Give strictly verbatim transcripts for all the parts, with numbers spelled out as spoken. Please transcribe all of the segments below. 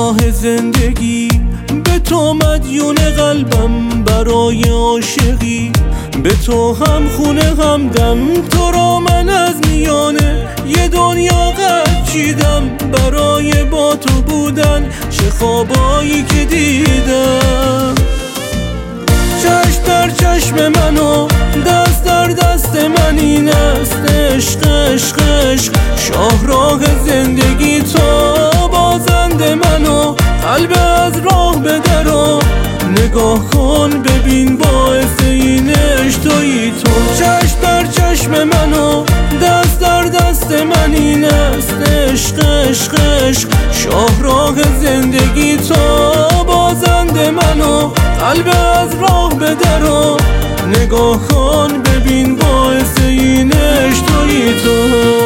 راه زندگی، به تو مدیون قلبم برای عاشقی. به تو هم خونه هم دم، تو را من از میانه یه دنیا قد چیدم. برای با تو بودن چه خوابایی که دیدم. چشم در چشم منو، دست در دست من این است. عشق عشق عشق شاهراه زندگی تو بازنده منو. قلب از راه بدرو، نگاه کن ببین باعث این عشق تویی تو. چشم در چشم منو، دست در دست من این است. عشق عشق عشق شاهراه زندگی تو بازنده منو. قلب از راه بدرو، نگاه کن ببین باعث این عشق تویی تو.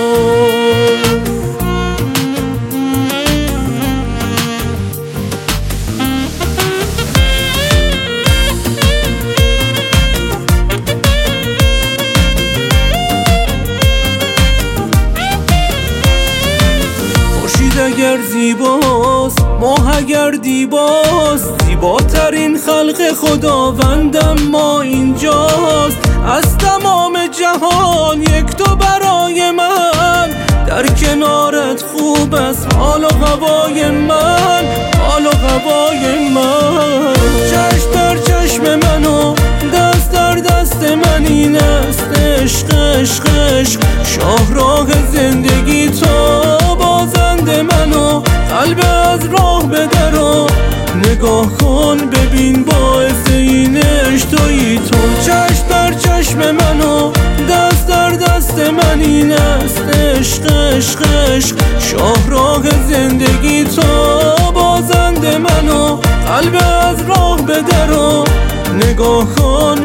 اگر زیباست، ماه اگر دیباست، زیباترین خلق خداوندم ما اینجاست. از تمام جهان یک تو برای من، در کنارت خوب است حال و هوای من، حال و هوای من. چشم در چشم منو، دست در دست من این است. عشق عشق عشق شاهراه زندگی تو بازنده منو. قلب از راه بدرو، نگاه کن ببین باعث این عشق تویی تو. چشم در چشم منو، دست در دست من این است. عشق عشق عشق شاهراه زندگی تو بازنده منو. قلب از راه بدرو، نگاه کن